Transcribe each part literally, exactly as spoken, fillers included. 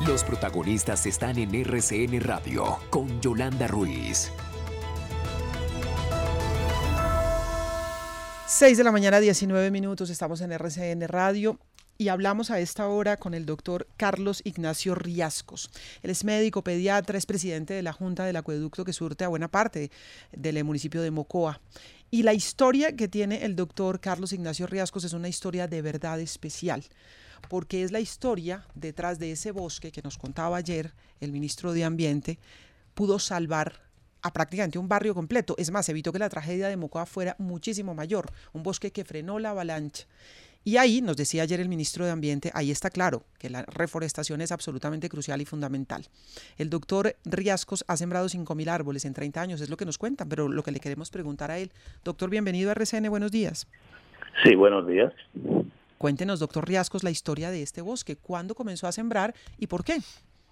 Los protagonistas están en R C N Radio con Yolanda Ruiz. seis de la mañana, diecinueve minutos, estamos en R C N Radio y hablamos a esta hora con el doctor Carlos Ignacio Riascos. Él es médico pediatra, es presidente de la Junta del Acueducto que surte a buena parte del municipio de Mocoa. Y la historia que tiene el doctor Carlos Ignacio Riascos es una historia de verdad especial, porque es la historia detrás de ese bosque que nos contaba ayer el ministro de Ambiente, pudo salvar a prácticamente un barrio completo. Es más, evitó que la tragedia de Mocoa fuera muchísimo mayor, un bosque que frenó la avalancha. Y ahí, nos decía ayer el ministro de Ambiente, ahí está claro que la reforestación es absolutamente crucial y fundamental. El doctor Riascos ha sembrado cinco mil árboles en treinta años, es lo que nos cuentan, pero lo que le queremos preguntar a él. Doctor, bienvenido a R C N, buenos días. Sí, buenos días. Cuéntenos, doctor Riascos, la historia de este bosque. ¿Cuándo comenzó a sembrar y por qué?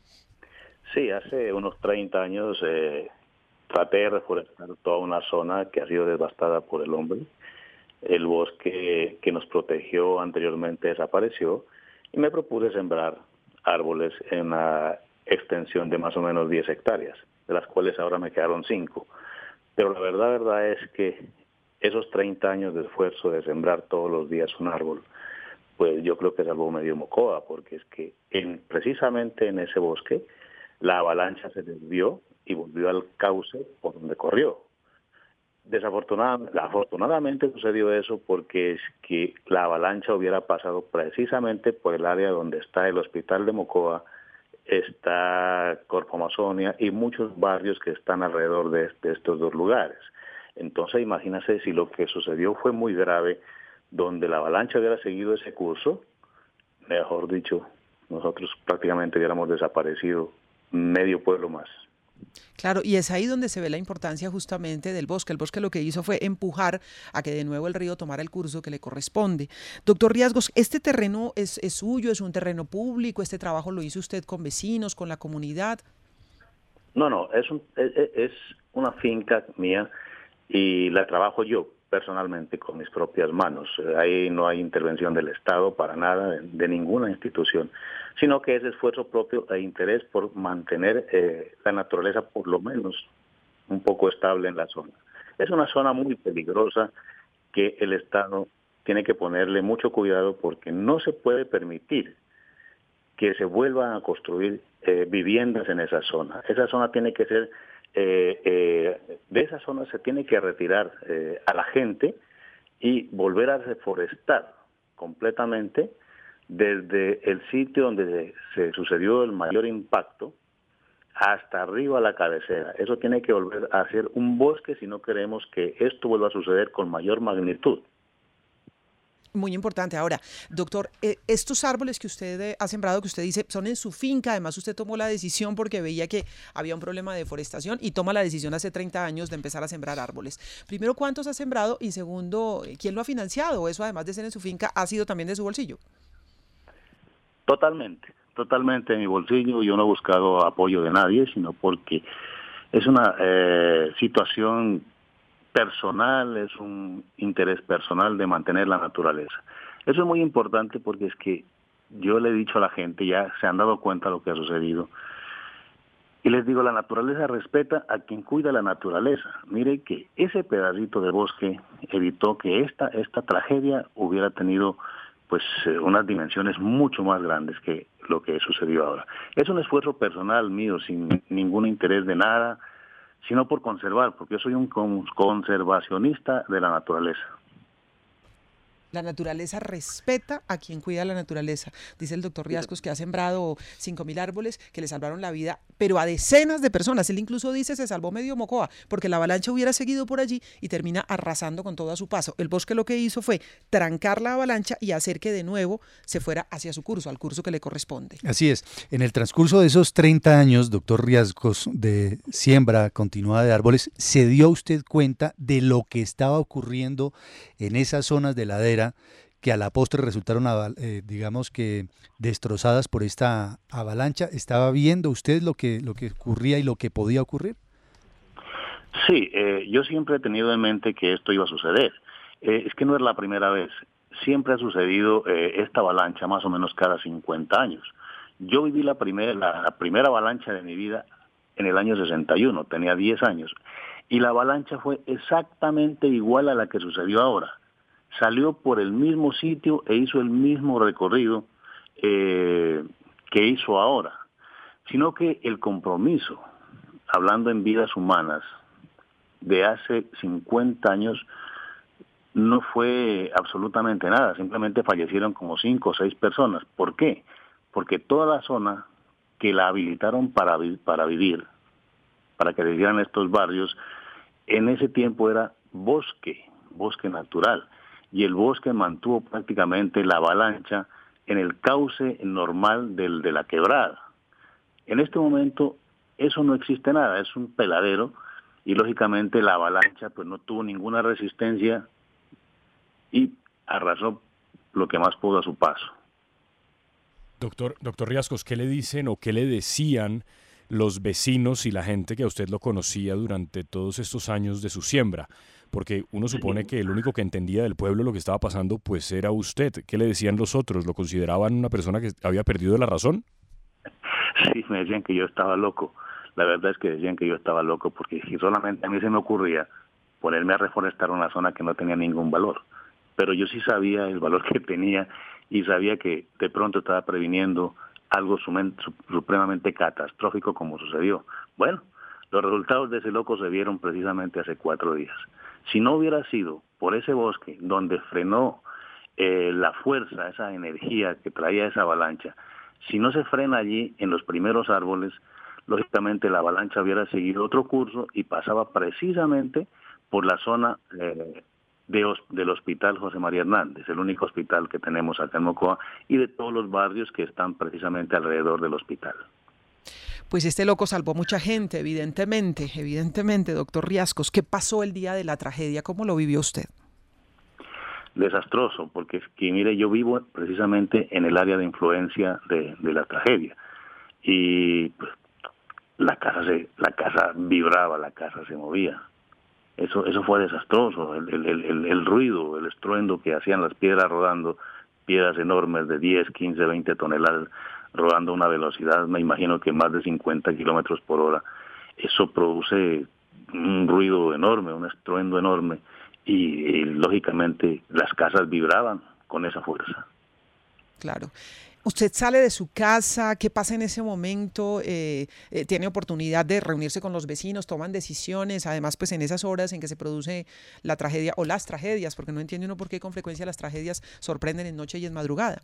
Sí, hace unos treinta años eh, traté de reforestar toda una zona que ha sido devastada por el hombre. El bosque que nos protegió anteriormente desapareció y me propuse sembrar árboles en una extensión de más o menos diez hectáreas, de las cuales ahora me quedaron cinco. Pero la verdad, verdad es que esos treinta años de esfuerzo de sembrar todos los días un árbol, pues yo creo que salvó medio Mocoa, porque es que en, precisamente en ese bosque la avalancha se desvió y volvió al cauce por donde corrió. Desafortunadamente, afortunadamente sucedió eso porque es que la avalancha hubiera pasado precisamente por el área donde está el hospital de Mocoa, está Corpo Amazonia y muchos barrios que están alrededor de, de estos dos lugares. Entonces imagínense si lo que sucedió fue muy grave, donde la avalancha hubiera seguido ese curso, mejor dicho, nosotros prácticamente hubiéramos desaparecido medio pueblo más. Claro, y es ahí donde se ve la importancia justamente del bosque. El bosque lo que hizo fue empujar a que de nuevo el río tomara el curso que le corresponde. Doctor Riascos, ¿este terreno es, es suyo, es un terreno público? ¿Este trabajo lo hizo usted con vecinos, con la comunidad? No, no, es, un, es, es una finca mía y la trabajo yo personalmente con mis propias manos. Ahí no hay intervención del Estado para nada, de, de ninguna institución, sino que es esfuerzo propio e interés por mantener eh, la naturaleza por lo menos un poco estable en la zona. Es una zona muy peligrosa que el Estado tiene que ponerle mucho cuidado porque no se puede permitir que se vuelvan a construir eh, viviendas en esa zona. Esa zona tiene que ser Eh, eh, de esa zona se tiene que retirar eh, a la gente y volver a reforestar completamente desde el sitio donde se, se sucedió el mayor impacto hasta arriba a la cabecera. Eso tiene que volver a ser un bosque si no queremos que esto vuelva a suceder con mayor magnitud. Muy importante. Ahora, doctor, eh, estos árboles que usted eh, ha sembrado, que usted dice, son en su finca, además usted tomó la decisión porque veía que había un problema de deforestación y toma la decisión hace treinta años de empezar a sembrar árboles. Primero, ¿cuántos ha sembrado? Y segundo, ¿quién lo ha financiado? Eso, además de ser en su finca, ¿ha sido también de su bolsillo? Totalmente, totalmente de mi bolsillo. Yo no he buscado apoyo de nadie, sino porque es una eh, situación personal, es un interés personal de mantener la naturaleza. Eso es muy importante porque es que yo le he dicho a la gente, ya se han dado cuenta de lo que ha sucedido, y les digo, la naturaleza respeta a quien cuida la naturaleza. Mire que ese pedacito de bosque evitó que esta, esta tragedia hubiera tenido pues unas dimensiones mucho más grandes que lo que sucedió ahora. Es un esfuerzo personal mío, sin ningún interés de nada, sino por conservar, porque yo soy un conservacionista de la naturaleza. La naturaleza respeta a quien cuida la naturaleza. Dice el doctor Riascos que ha sembrado cinco mil árboles que le salvaron la vida, pero a decenas de personas. Él incluso dice se salvó medio Mocoa, porque la avalancha hubiera seguido por allí y termina arrasando con todo a su paso. El bosque lo que hizo fue trancar la avalancha y hacer que de nuevo se fuera hacia su curso, al curso que le corresponde. Así es. En el transcurso de esos treinta años, doctor Riascos, de siembra continuada de árboles, ¿se dio usted cuenta de lo que estaba ocurriendo en esas zonas de ladera que a la postre resultaron, eh, digamos que, destrozadas por esta avalancha? ¿Estaba viendo usted lo que, lo que ocurría y lo que podía ocurrir? Sí, eh, yo siempre he tenido en mente que esto iba a suceder. Eh, es que no es la primera vez. Siempre ha sucedido eh, esta avalancha más o menos cada cincuenta años. Yo viví la primera, la, la primera avalancha de mi vida en el año sesenta y uno, tenía diez años, y la avalancha fue exactamente igual a la que sucedió ahora. Salió por el mismo sitio e hizo el mismo recorrido eh, que hizo ahora, sino que el compromiso, hablando en vidas humanas, de hace cincuenta años, no fue absolutamente nada, simplemente fallecieron como cinco o seis personas. ¿Por qué? Porque toda la zona que la habilitaron para, para vivir, para que vivieran estos barrios, en ese tiempo era bosque, bosque natural, y el bosque mantuvo prácticamente la avalancha en el cauce normal del, de la quebrada. En este momento eso no existe nada, es un peladero, y lógicamente la avalancha pues no tuvo ninguna resistencia y arrasó lo que más pudo a su paso. Doctor, doctor Riascos, ¿qué le dicen o qué le decían los vecinos y la gente que a usted lo conocía durante todos estos años de su siembra? Porque uno supone que el único que entendía del pueblo lo que estaba pasando pues era usted. ¿Qué le decían los otros? ¿Lo consideraban una persona que había perdido la razón? Sí, me decían que yo estaba loco. La verdad es que decían que yo estaba loco porque si solamente a mí se me ocurría ponerme a reforestar una zona que no tenía ningún valor. Pero yo sí sabía el valor que tenía y sabía que de pronto estaba previniendo algo supremamente catastrófico como sucedió. Bueno, los resultados de ese loco se vieron precisamente hace cuatro días. Si no hubiera sido por ese bosque donde frenó eh, la fuerza, esa energía que traía esa avalancha, si no se frena allí en los primeros árboles, lógicamente la avalancha hubiera seguido otro curso y pasaba precisamente por la zona eh, de, del Hospital José María Hernández, el único hospital que tenemos acá en Mocoa, y de todos los barrios que están precisamente alrededor del hospital. Pues este loco salvó mucha gente, evidentemente, evidentemente, doctor Riascos. ¿Qué pasó el día de la tragedia? ¿Cómo lo vivió usted? Desastroso, porque es que, mire, yo vivo precisamente en el área de influencia de, de la tragedia. Y pues, la casa se, la casa vibraba, la casa se movía. Eso, eso fue desastroso, el, el, el, el ruido, el estruendo que hacían las piedras rodando, piedras enormes de diez, quince, veinte toneladas, rodando a una velocidad, me imagino que más de cincuenta kilómetros por hora. Eso produce un ruido enorme, un estruendo enorme, y, y lógicamente las casas vibraban con esa fuerza. Claro. Usted sale de su casa, ¿qué pasa en ese momento? Eh, eh, ¿Tiene oportunidad de reunirse con los vecinos? ¿Toman decisiones? Además, pues en esas horas en que se produce la tragedia o las tragedias, porque no entiende uno por qué con frecuencia las tragedias sorprenden en noche y en madrugada.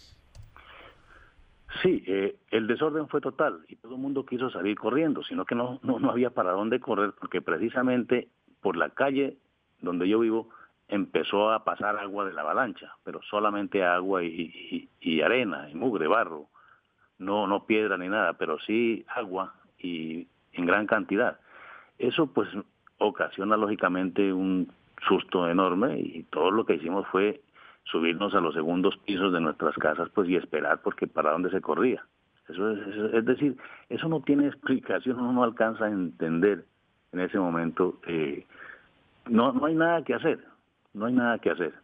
Sí, eh, el desorden fue total y todo el mundo quiso salir corriendo, sino que no, no, no había para dónde correr, porque precisamente por la calle donde yo vivo empezó a pasar agua de la avalancha, pero solamente agua y, y, y arena, y mugre, barro, no, no piedra ni nada, pero sí agua y en gran cantidad. Eso pues ocasiona lógicamente un susto enorme y todo lo que hicimos fue subirnos a los segundos pisos de nuestras casas pues y esperar porque para dónde se corría. Eso es, es, es decir, eso no tiene explicación, uno no alcanza a entender en ese momento. Eh, no, no hay nada que hacer. No hay nada que hacer.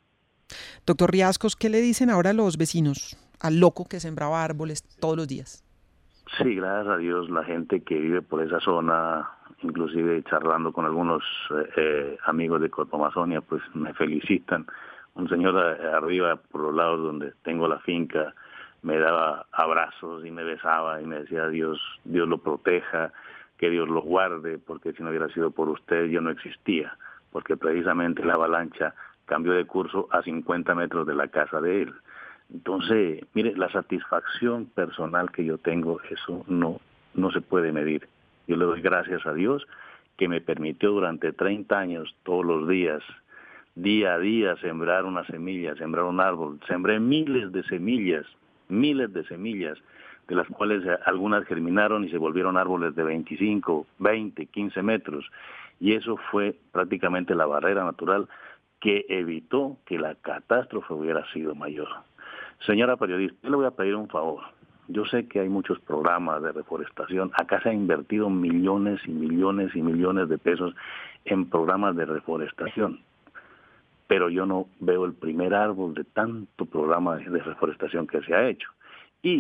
Doctor Riascos, ¿qué le dicen ahora los vecinos al loco que sembraba árboles todos los días? Sí, gracias a Dios, la gente que vive por esa zona, inclusive charlando con algunos eh, eh, amigos de Corpo Amazonia, pues me felicitan. Un señor arriba por los lados donde tengo la finca me daba abrazos y me besaba y me decía Dios, Dios lo proteja, que Dios lo guarde, porque si no hubiera sido por usted yo no existía, porque precisamente la avalancha cambió de curso a cincuenta metros de la casa de él. Entonces, mire, la satisfacción personal que yo tengo, eso no, no se puede medir. Yo le doy gracias a Dios que me permitió durante treinta años, todos los días, día a día, sembrar una semilla, sembrar un árbol. Sembré miles de semillas, miles de semillas, de las cuales algunas germinaron y se volvieron árboles de veinticinco, veinte, quince metros. Y eso fue prácticamente la barrera natural que evitó que la catástrofe hubiera sido mayor. Señora periodista, yo le voy a pedir un favor. Yo sé que hay muchos programas de reforestación. Acá se han invertido millones y millones y millones de pesos en programas de reforestación. Pero yo no veo el primer árbol de tanto programa de reforestación que se ha hecho. Y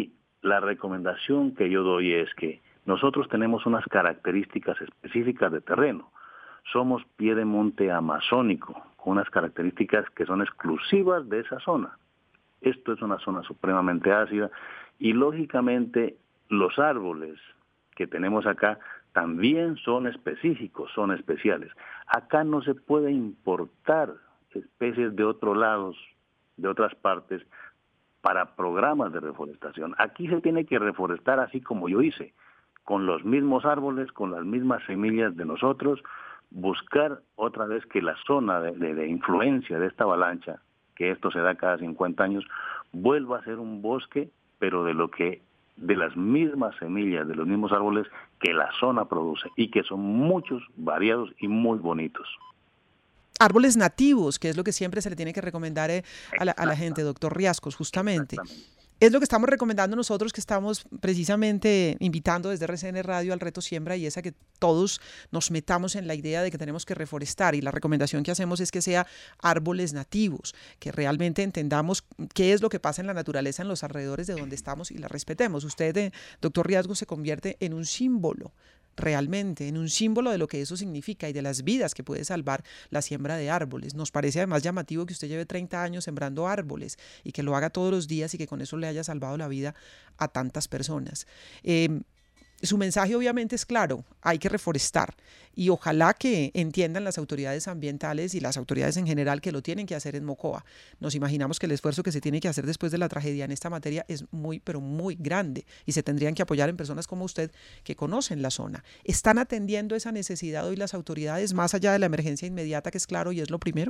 la recomendación que yo doy es que nosotros tenemos unas características específicas de terreno. Somos pie de monte amazónico, con unas características que son exclusivas de esa zona. Esto es una zona supremamente ácida y lógicamente los árboles que tenemos acá también son específicos, son especiales. Acá no se puede importar especies de otros lados, de otras partes, para programas de reforestación. Aquí se tiene que reforestar así como yo hice, con los mismos árboles, con las mismas semillas de nosotros, buscar otra vez que la zona de, de, de influencia de esta avalancha, que esto se da cada cincuenta años, vuelva a ser un bosque, pero de lo que de las mismas semillas, de los mismos árboles que la zona produce y que son muchos, variados y muy bonitos. Árboles nativos, que es lo que siempre se le tiene que recomendar eh, a, la, a la gente, doctor Riascos, justamente. Es lo que estamos recomendando nosotros, que estamos precisamente invitando desde R C N Radio al Reto Siembra, y es a que todos nos metamos en la idea de que tenemos que reforestar, y la recomendación que hacemos es que sea árboles nativos, que realmente entendamos qué es lo que pasa en la naturaleza en los alrededores de donde estamos y la respetemos. Usted, eh, doctor Riascos, se convierte en un símbolo, realmente, en un símbolo de lo que eso significa y de las vidas que puede salvar la siembra de árboles. Nos parece además llamativo que usted lleve treinta años sembrando árboles y que lo haga todos los días y que con eso le haya salvado la vida a tantas personas. Eh, Su mensaje obviamente es claro, hay que reforestar, y ojalá que entiendan las autoridades ambientales y las autoridades en general que lo tienen que hacer en Mocoa. Nos imaginamos que el esfuerzo que se tiene que hacer después de la tragedia en esta materia es muy, pero muy grande, y se tendrían que apoyar en personas como usted que conocen la zona. ¿Están atendiendo esa necesidad hoy las autoridades más allá de la emergencia inmediata, que es claro y es lo primero?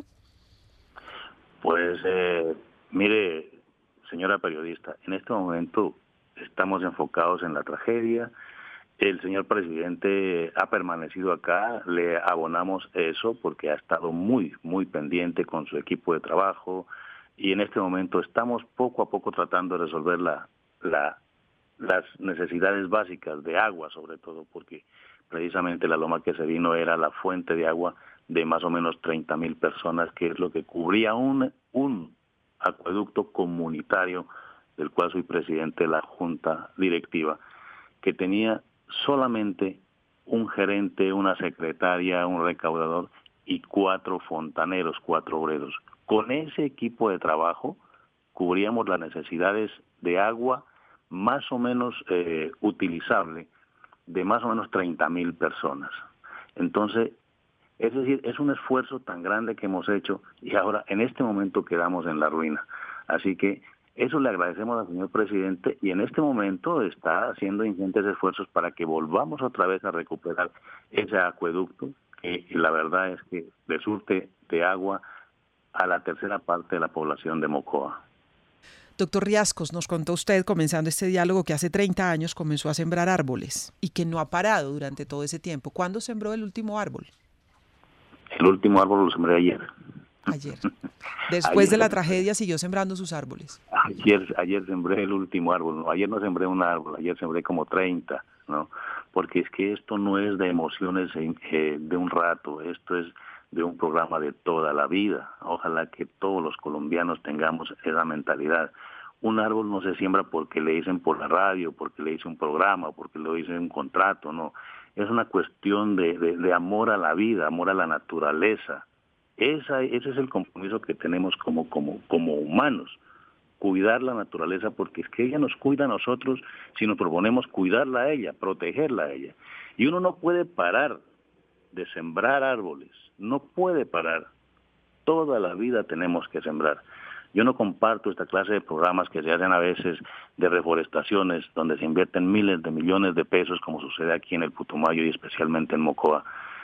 Pues eh, mire, señora periodista, en este momento estamos enfocados en la tragedia. El señor presidente ha permanecido acá, le abonamos eso porque ha estado muy, muy pendiente con su equipo de trabajo, y en este momento estamos poco a poco tratando de resolver la, la, las necesidades básicas de agua, sobre todo porque precisamente la loma que se vino era la fuente de agua de más o menos treinta mil personas, que es lo que cubría un, un acueducto comunitario, del cual soy presidente de la junta directiva, que tenía solamente un gerente, una secretaria, un recaudador y cuatro fontaneros, cuatro obreros. Con ese equipo de trabajo cubríamos las necesidades de agua más o menos eh, utilizable de más o menos treinta mil personas. Entonces, es decir, es un esfuerzo tan grande que hemos hecho y ahora en este momento quedamos en la ruina. Así que eso le agradecemos al señor presidente, y en este momento está haciendo ingentes esfuerzos para que volvamos otra vez a recuperar ese acueducto, que la verdad es que le surte de agua a la tercera parte de la población de Mocoa. Doctor Riascos, nos contó usted, comenzando este diálogo, que hace treinta años comenzó a sembrar árboles y que no ha parado durante todo ese tiempo. ¿Cuándo sembró el último árbol? El último árbol lo sembré ayer. Ayer. Después ayer, de la tragedia siguió sembrando sus árboles. Ayer, ayer sembré el último árbol. No, ayer no sembré un árbol, ayer sembré como treinta, ¿no? Porque es que esto no es de emociones eh, de un rato, esto es de un programa de toda la vida. Ojalá que todos los colombianos tengamos esa mentalidad. Un árbol no se siembra porque le dicen por la radio, porque le hice un programa, porque le hice un contrato, no. Es una cuestión de, de, de amor a la vida, amor a la naturaleza. Esa, ese es el compromiso que tenemos como, como, como humanos, cuidar la naturaleza, porque es que ella nos cuida a nosotros si nos proponemos cuidarla a ella, protegerla a ella. Y uno no puede parar de sembrar árboles, no puede parar. Toda la vida tenemos que sembrar. Yo no comparto esta clase de programas que se hacen a veces de reforestaciones, donde se invierten miles de millones de pesos, como sucede aquí en el Putumayo y especialmente en Mocoa,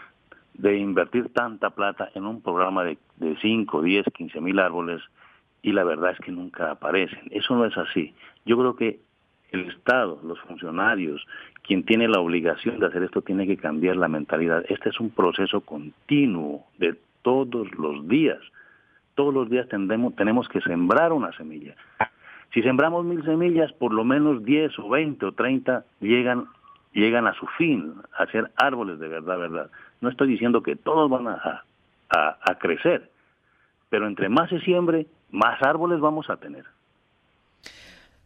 de invertir tanta plata en un programa de, de cinco, diez, quince mil árboles, y la verdad es que nunca aparecen. Eso no es así. Yo creo que el Estado, los funcionarios, quien tiene la obligación de hacer esto, tiene que cambiar la mentalidad. Este es un proceso continuo de todos los días. Todos los días tendemos, tenemos que sembrar una semilla. Si sembramos mil semillas, por lo menos diez o veinte o treinta llegan, llegan a su fin, a ser árboles de verdad, verdad. No estoy diciendo que todos van a, a, a crecer, pero entre más se siembre, más árboles vamos a tener.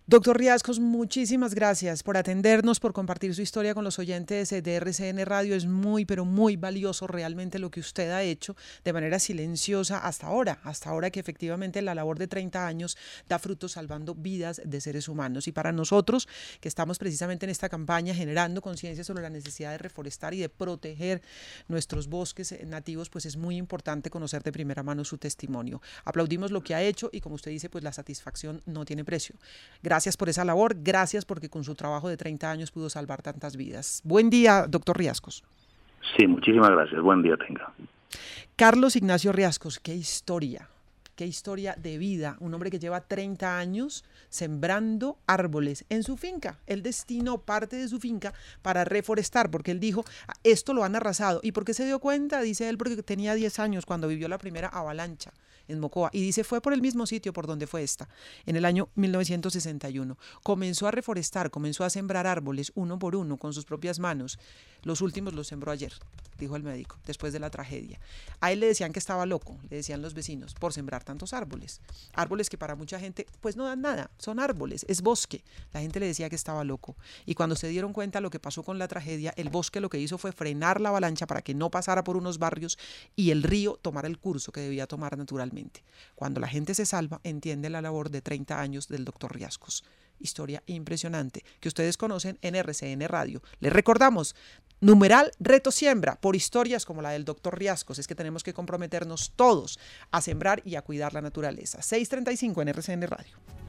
Doctor Riascos, muchísimas gracias por atendernos, por compartir su historia con los oyentes de R C N Radio. Es muy, pero muy valioso realmente lo que usted ha hecho de manera silenciosa hasta ahora, hasta ahora que efectivamente la labor de treinta años da frutos salvando vidas de seres humanos. Y para nosotros, que estamos precisamente en esta campaña generando conciencia sobre la necesidad de reforestar y de proteger nuestros bosques nativos, pues es muy importante conocer de primera mano su testimonio. Aplaudimos lo que ha hecho y, como usted dice, pues la satisfacción no tiene precio. Gracias Gracias por esa labor, gracias porque con su trabajo de treinta años pudo salvar tantas vidas. Buen día, doctor Riascos. Sí, muchísimas gracias. Buen día tenga. Carlos Ignacio Riascos, qué historia, qué historia de vida. Un hombre que lleva treinta años sembrando árboles en su finca. Él destinó parte de su finca para reforestar, porque él dijo, esto lo han arrasado. ¿Y por qué se dio cuenta? Dice él, porque tenía diez años cuando vivió la primera avalancha en Mocoa, y dice, fue por el mismo sitio por donde fue esta, en el año mil novecientos sesenta y uno. Comenzó a reforestar, comenzó a sembrar árboles uno por uno con sus propias manos. Los últimos los sembró ayer, dijo el médico, después de la tragedia. A él le decían que estaba loco, le decían los vecinos, por sembrar tantos árboles. Árboles que para mucha gente, pues no dan nada, son árboles, es bosque. La gente le decía que estaba loco. Y cuando se dieron cuenta lo que pasó con la tragedia, el bosque lo que hizo fue frenar la avalancha para que no pasara por unos barrios y el río tomara el curso que debía tomar naturalmente. Cuando la gente se salva, entiende la labor de treinta años del doctor Riascos. Historia impresionante que ustedes conocen en R C N Radio. Les recordamos, numeral Reto Siembra, por historias como la del doctor Riascos. Es que tenemos que comprometernos todos a sembrar y a cuidar la naturaleza. seis treinta y cinco en R C N Radio.